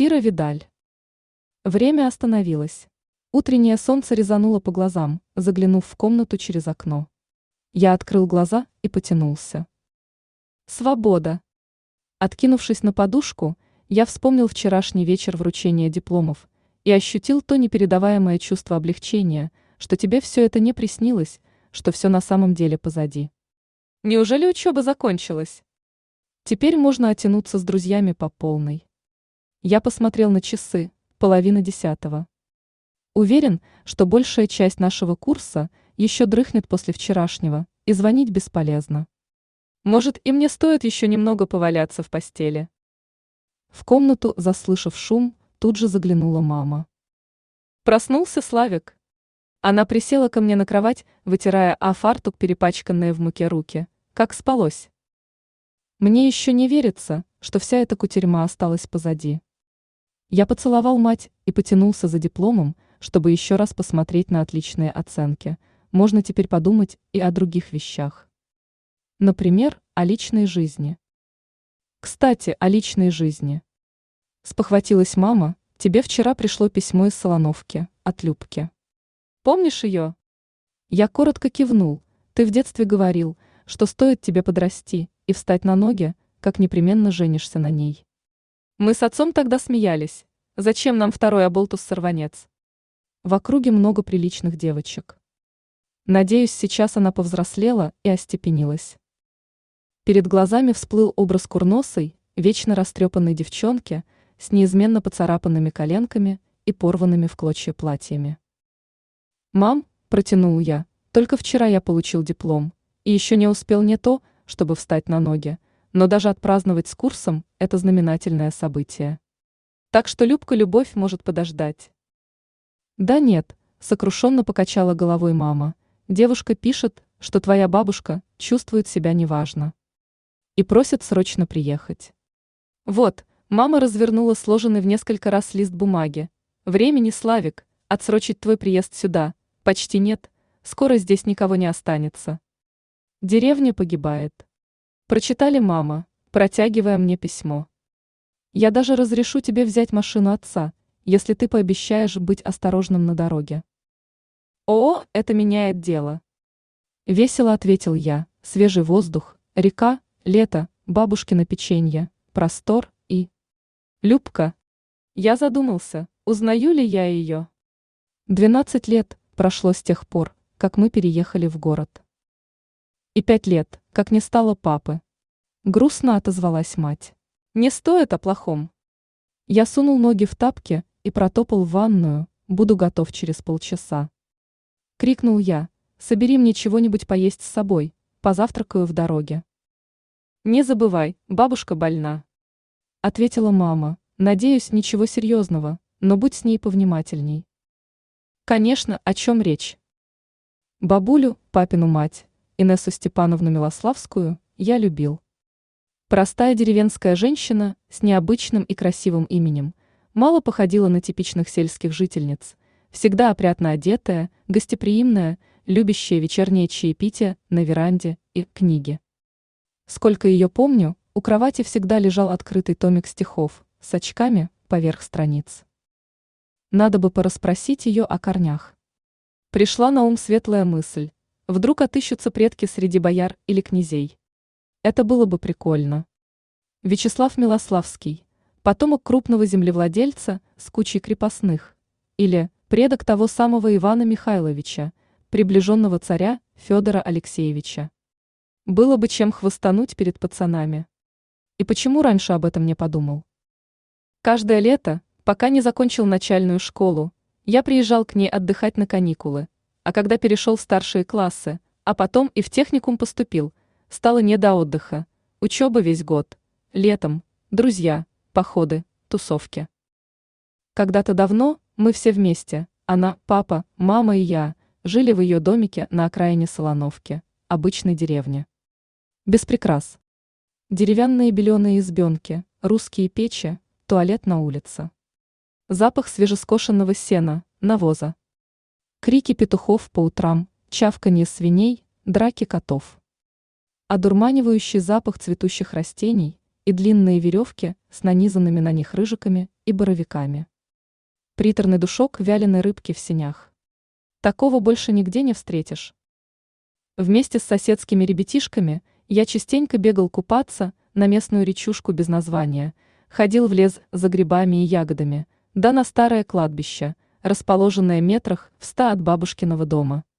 Квартира Видаль. Время остановилось. Утреннее солнце резануло по глазам, заглянув в комнату через окно. Я открыл глаза и потянулся. Свобода. Откинувшись на подушку, я вспомнил вчерашний вечер вручения дипломов и ощутил то непередаваемое чувство облегчения, что тебе все это не приснилось, что все на самом деле позади. Неужели учеба закончилась? Теперь можно оттянуться с друзьями по полной. Я посмотрел на часы, 9:30. Уверен, что большая часть нашего курса еще дрыхнет после вчерашнего, и звонить бесполезно. Может, и мне стоит еще немного поваляться в постели. В комнату, заслышав шум, тут же заглянула мама. Проснулся Славик. Она присела ко мне на кровать, вытирая о фартук перепачканные в муке руки. Как спалось? Мне еще не верится, что вся эта кутерьма осталась позади. Я поцеловал мать и потянулся за дипломом, чтобы еще раз посмотреть на отличные оценки. Можно теперь подумать и о других вещах. Например, о личной жизни. Кстати, о личной жизни. Спохватилась мама, тебе вчера пришло письмо из Солоновки, от Любки. Помнишь ее? Я коротко кивнул. Ты в детстве говорил, что стоит тебе подрасти и встать на ноги, как непременно женишься на ней. Мы с отцом тогда смеялись. Зачем нам второй оболтус-сорванец? В округе много приличных девочек. Надеюсь, сейчас она повзрослела и остепенилась. Перед глазами всплыл образ курносой, вечно растрепанной девчонки с неизменно поцарапанными коленками и порванными в клочья платьями. «Мам», – протянул я, – «только вчера я получил диплом, и еще не успел не то, чтобы встать на ноги, но даже отпраздновать с курсом – это знаменательное событие. Так что Любка-любовь может подождать». «Да нет», – сокрушенно покачала головой мама, – «девушка пишет, что твоя бабушка чувствует себя неважно и просит срочно приехать». Вот, мама развернула сложенный в несколько раз лист бумаги. «Времени, Славик, отсрочить твой приезд сюда почти нет, скоро здесь никого не останется. Деревня погибает». Прочитали мама, протягивая мне письмо. «Я даже разрешу тебе взять машину отца, если ты пообещаешь быть осторожным на дороге». «О, это меняет дело». Весело ответил я, свежий воздух, река, лето, бабушкино печенье, простор и... Любка. Я задумался, узнаю ли я ее. 12 лет прошло с тех пор, как мы переехали в город. И 5 лет, как не стало папы. Грустно отозвалась мать. Не стоит о плохом. Я сунул ноги в тапки и протопал в ванную, буду готов через полчаса. Крикнул я, собери мне чего-нибудь поесть с собой, позавтракаю в дороге. Не забывай, бабушка больна. Ответила мама, надеюсь, ничего серьезного, но будь с ней повнимательней. Конечно, о чем речь? Бабулю, папину мать, Инессу Степановну Милославскую, я любил. Простая деревенская женщина с необычным и красивым именем, мало походила на типичных сельских жительниц, всегда опрятно одетая, гостеприимная, любящая вечернее чаепитие на веранде и книги. Сколько ее помню, у кровати всегда лежал открытый томик стихов с очками поверх страниц. Надо бы порасспросить ее о корнях. Пришла на ум светлая мысль. Вдруг отыщутся предки среди бояр или князей. Это было бы прикольно. Вячеслав Милославский, потомок крупного землевладельца с кучей крепостных, или предок того самого Ивана Михайловича, приближенного царя Федора Алексеевича. Было бы чем хвастануть перед пацанами. И почему раньше об этом не подумал? Каждое лето, пока не закончил начальную школу, я приезжал к ней отдыхать на каникулы, а когда перешел в старшие классы, а потом и в техникум поступил, стало не до отдыха, учеба весь год, летом, друзья, походы, тусовки. Когда-то давно мы все вместе, она, папа, мама и я, жили в ее домике на окраине Солоновки, обычной деревне. Без прикрас. Деревянные беленые избенки, русские печи, туалет на улице. Запах свежескошенного сена, навоза. Крики петухов по утрам, чавканье свиней, драки котов. Одурманивающий запах цветущих растений и длинные веревки с нанизанными на них рыжиками и боровиками. Приторный душок вяленой рыбки в сенях. Такого больше нигде не встретишь. Вместе с соседскими ребятишками я частенько бегал купаться на местную речушку без названия, ходил в лес за грибами и ягодами, да на старое кладбище, расположенное метрах в 100 от бабушкиного дома.